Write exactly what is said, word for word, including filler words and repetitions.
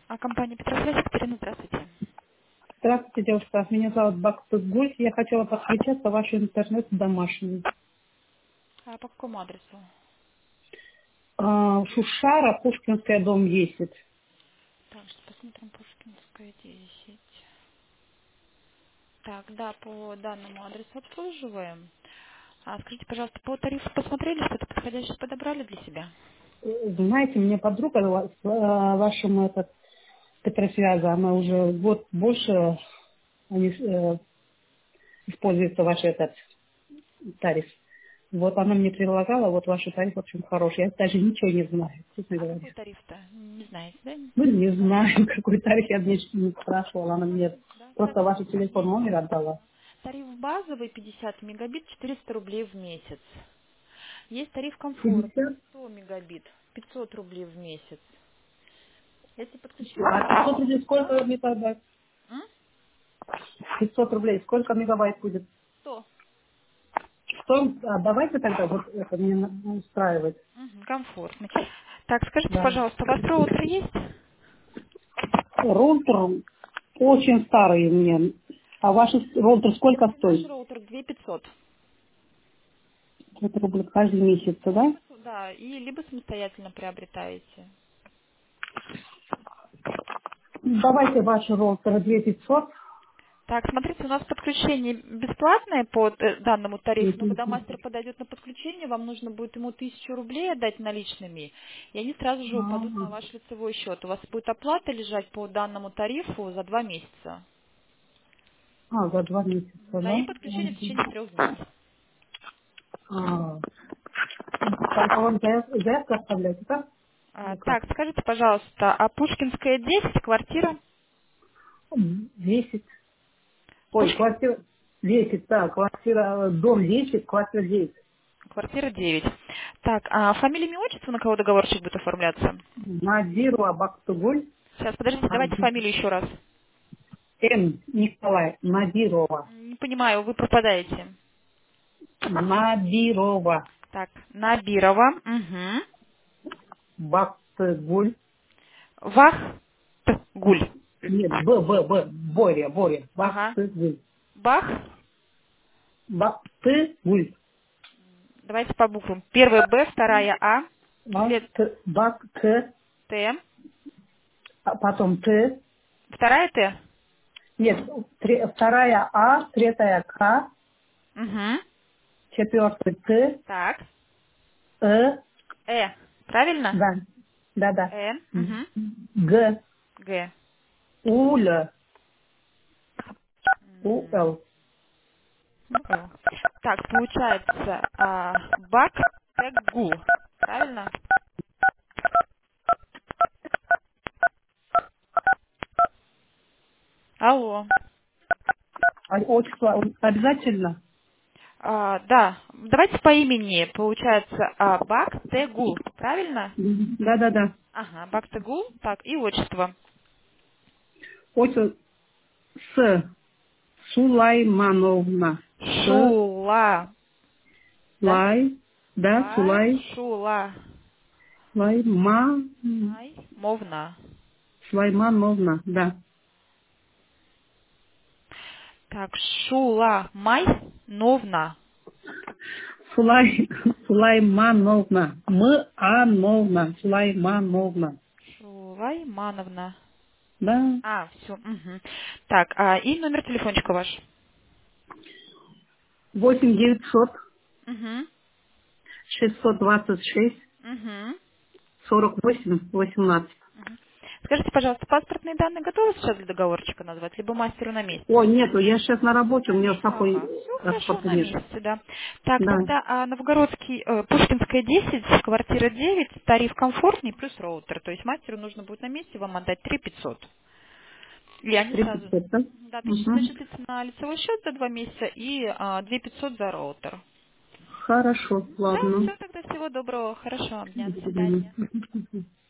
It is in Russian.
А компания Петросвязь, Екатерина, здравствуйте. Здравствуйте, девушка. Меня зовут Бактугуль. Я хотела подключаться в ваш интернет домашний. А по какому адресу? А, Шушара, Пушкинская, дом десять. Так, сейчас посмотрим, Пушкинская, десять. Так, да, по данному адресу обслуживаем. А скажите, пожалуйста, по тарифу посмотрели, что-то подходящее подобрали для себя? Э, Знаете, мне подруга ва- с э, вашим этот, Петросвяза, она уже год больше они, э, используется ваш этот тариф. Вот она мне предлагала, вот ваш тариф очень хороший. Я даже ничего не знаю, честно А говоря. какой тариф-то? Не знаете, да? Ну, не знаю, какой тариф я мне не спрашивала. Она мне Да, так, просто ваш телефон есть. номер отдала. Тариф базовый пятьдесят мегабит, четыреста рублей в месяц. Есть тариф комфорт пятьдесят. сто мегабит, пятьсот рублей в месяц. Если подключить А пятьсот рублей сколько мегабайт? М? пятьсот рублей. Сколько мегабайт будет? сто. Что? А давайте тогда вот это мне на- устраивает. Мгм, комфортный. Так, скажите, Да. пожалуйста, у вас роутер есть? Роутер очень старый у меня. А ваш роутер сколько Ну, наш стоит? роутер две тысячи пятьсот. Это рублей каждый месяц, да? Либо, с- да, и либо самостоятельно приобретаете. Давайте ваш роутер две тысячи пятьсот. Так, смотрите, у нас подключение бесплатное по э, данному тарифу, но когда мастер подойдет на подключение, вам нужно будет ему тысячу рублей отдать наличными, и они сразу же упадут на Ага. ваш лицевой счет. У вас будет оплата лежать по данному тарифу за два месяца. А, за два месяца, Да, и да? подключение в течение трех дней. А, так, а вам заявку оставляете, да? А, Или как? так, скажите, пожалуйста, а Пушкинская десять, квартира? десять. Ой, Пушкин. квартира десять, да, квартира, дом десять, квартира десять. Квартира девять. Так, а фамилия, имя, отчество, на кого договорчик будет оформляться? Надирова Бактугуль. Сейчас, подождите, давайте Нади- фамилию еще раз. М. Николай. Надирова. Не понимаю, вы пропадаете. Надирова. Так, Набирова. Угу. Бактугуль. Вах. Т. Гуль. Нет, Б, Б, Б. Боря, Боря. Ага. Бактугуль. Бах. Бактугуль. Давайте по буквам. Первая Б, вторая А, след Бакт, Бакт, Т, а потом Т. вторая Т. Нет, тре- вторая А, третья К, Угу. четвертый Т, Так. Э, Э. Правильно? да, да, да. Э. Угу. Г, Г. Уля, У, М, Л. ну, Л. Так, получается, а, Бак Тегу. Правильно? Алло. А отчество обязательно? А, да, давайте по имени. Получается, а, Бак Тегу. Правильно? Мгм. Да, да, да. Ага, Бак Тегу. Так, и отчество. Отчество С. Сулаймановна. С. Шула. Да? Лай. Да, Ла. Сулай. Шула. Лайма. Май. Мовна. Сулаймановна. Да. Так, Шула. Май. Новна. Сулай. Сулаймановна. М. Ановна. Сулаймановна. Шулаймановна. Да. А, все. Угу. Так, а, и номер телефончика ваш. Восемь девятьсот Угу. шестьсот двадцать шесть Угу. сорок восемь восемнадцать. Угу. Скажите, пожалуйста, паспортные данные готовы сейчас для договорчика назвать, либо мастеру на О, месте? нету, я сейчас на работе, у меня с такой Ага, все хорошо паспорта на нет. месте, да. Так, Да. тогда а, Новгородский, э, Пушкинская десять, квартира девять, тариф комфортный плюс роутер. То есть мастеру нужно будет на месте вам отдать три пятьсот. И они тридцать сразу, пять, да? да, тысяча Угу. зачислится на лицевой счет за два месяца и а, две пятьсот за роутер. Хорошо, Да, ладно. все, тогда всего доброго, хорошего вам дня, До до свидания. свидания.